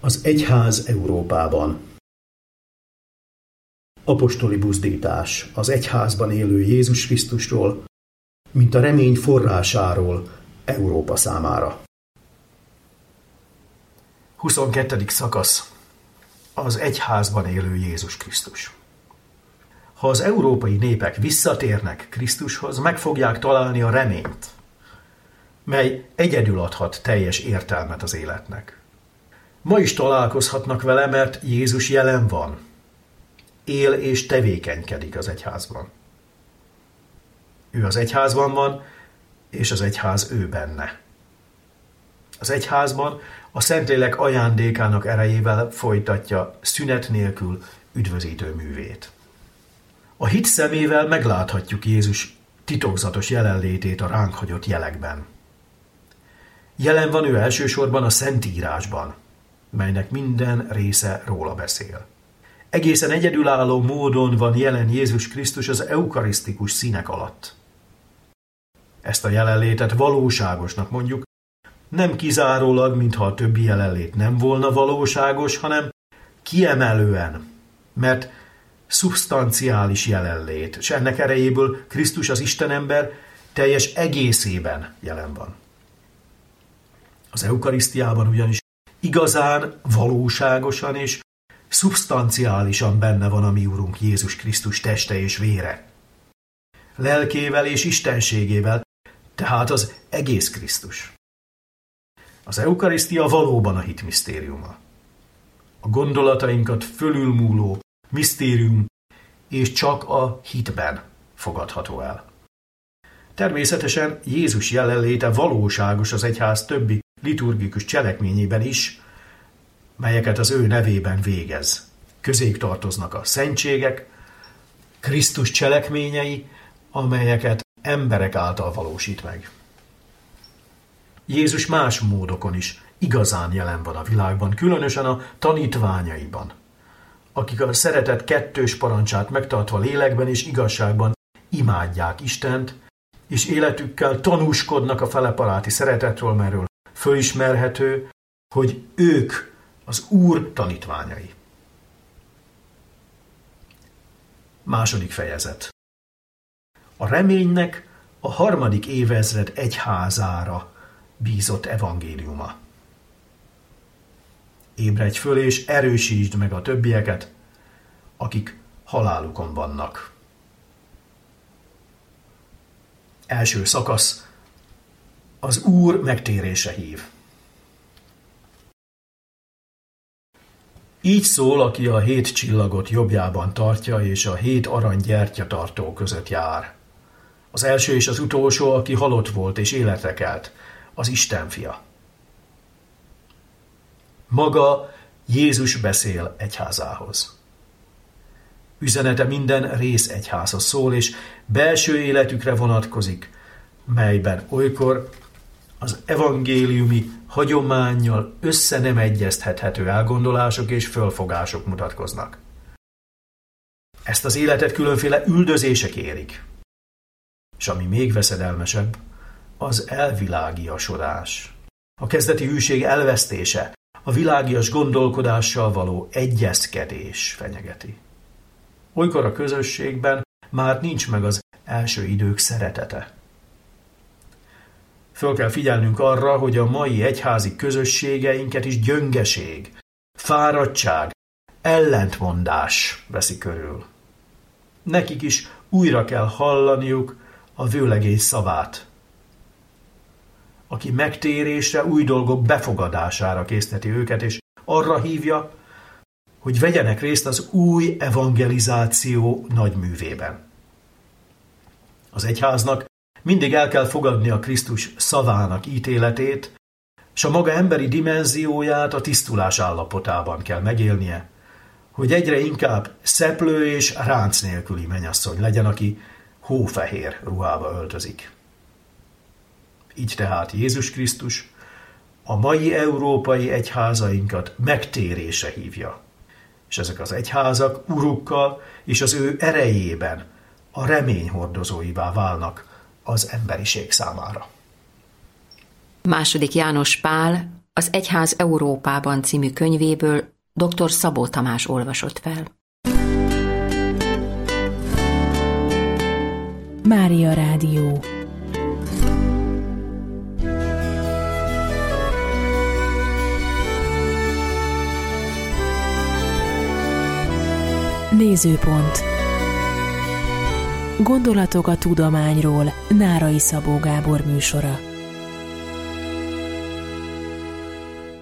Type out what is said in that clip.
Az egyház Európában. Apostoli buzdítás az egyházban élő Jézus Krisztusról, mint a remény forrásáról Európa számára. 22. szakasz. Az egyházban élő Jézus Krisztus. Ha az európai népek visszatérnek Krisztushoz, meg fogják találni a reményt, mely egyedül adhat teljes értelmet az életnek. Ma is találkozhatnak vele, mert Jézus jelen van. Él és tevékenykedik az egyházban. Ő az egyházban van, és az egyház ő benne. Az egyházban a Szentlélek ajándékának erejével folytatja szünet nélkül üdvözítő művét. A hit szemével megláthatjuk Jézus titokzatos jelenlétét a ránk hagyott jelekben. Jelen van ő elsősorban a Szentírásban, melynek minden része róla beszél. Egészen egyedülálló módon van jelen Jézus Krisztus az eukarisztikus színek alatt. Ezt a jelenlétet valóságosnak mondjuk, nem kizárólag, mintha a többi jelenlét nem volna valóságos, hanem kiemelően, mert szubstanciális jelenlét, és ennek erejéből Krisztus az Istenember teljes egészében jelen van. Az eukarisztiában ugyanis igazán, valóságosan és szubstanciálisan benne van a mi Urunk Jézus Krisztus teste és vére. Lelkével és istenségével, tehát az egész Krisztus. Az eukarisztia valóban a hit misztériuma. A gondolatainkat fölülmúló misztérium, és csak a hitben fogadható el. Természetesen Jézus jelenléte valóságos az egyház többi liturgikus cselekményében is, melyeket az ő nevében végez. Közéjük tartoznak a szentségek, Krisztus cselekményei, amelyeket emberek által valósít meg. Jézus más módokon is igazán jelen van a világban, különösen a tanítványaiban, akik a szeretet kettős parancsát megtartva lélekben és igazságban imádják Istent, és életükkel tanúskodnak a feleparáti szeretetről, merről fölismerhető, hogy ők az Úr tanítványai. Második fejezet. A reménynek a 3. évezred egyházára bízott evangéliuma. Ébredj föl és erősítsd meg a többieket, akik halálukon vannak. Első szakasz. Az Úr megtérése hív. Így szól, aki a 7 csillagot jobbjában tartja, és a 7 arany gyertyatartó között jár. Az első és az utolsó, aki halott volt és életre kelt, az Isten fia. Maga Jézus beszél egyházához. Üzenete minden rész egyházhoz szól, és belső életükre vonatkozik, melyben olykor az evangéliumi hagyománnyal össze nem egyeztethető elgondolások és fölfogások mutatkoznak. Ezt az életet különféle üldözések érik. És ami még veszedelmesebb, az elvilágiasodás. A kezdeti hűség elvesztése, a világias gondolkodással való egyezkedés fenyegeti. Olykor a közösségben már nincs meg az első idők szeretete. Föl kell figyelnünk arra, hogy a mai egyházi közösségeinket is gyöngeség, fáradtság, ellentmondás veszi körül. Nekik is újra kell hallaniuk a vőlegény szavát, aki megtérésre, új dolgok befogadására készteti őket, és arra hívja, hogy vegyenek részt az új evangelizáció nagyművében. Az egyháznak mindig el kell fogadni a Krisztus szavának ítéletét, és a maga emberi dimenzióját a tisztulás állapotában kell megélnie, hogy egyre inkább szeplő és ránc nélküli mennyasszony legyen, aki hófehér ruhába öltözik. Így tehát Jézus Krisztus a mai európai egyházainkat megtérésre hívja, és ezek az egyházak urukkal és az ő erejében a remény hordozóivá válnak az emberiség számára. II. János Pál Az Egyház Európában című könyvéből dr. Szabó Tamás olvasott fel. Mária Rádió. Nézőpont. Gondolatok a tudományról. Nárai Szabó Gábor műsora.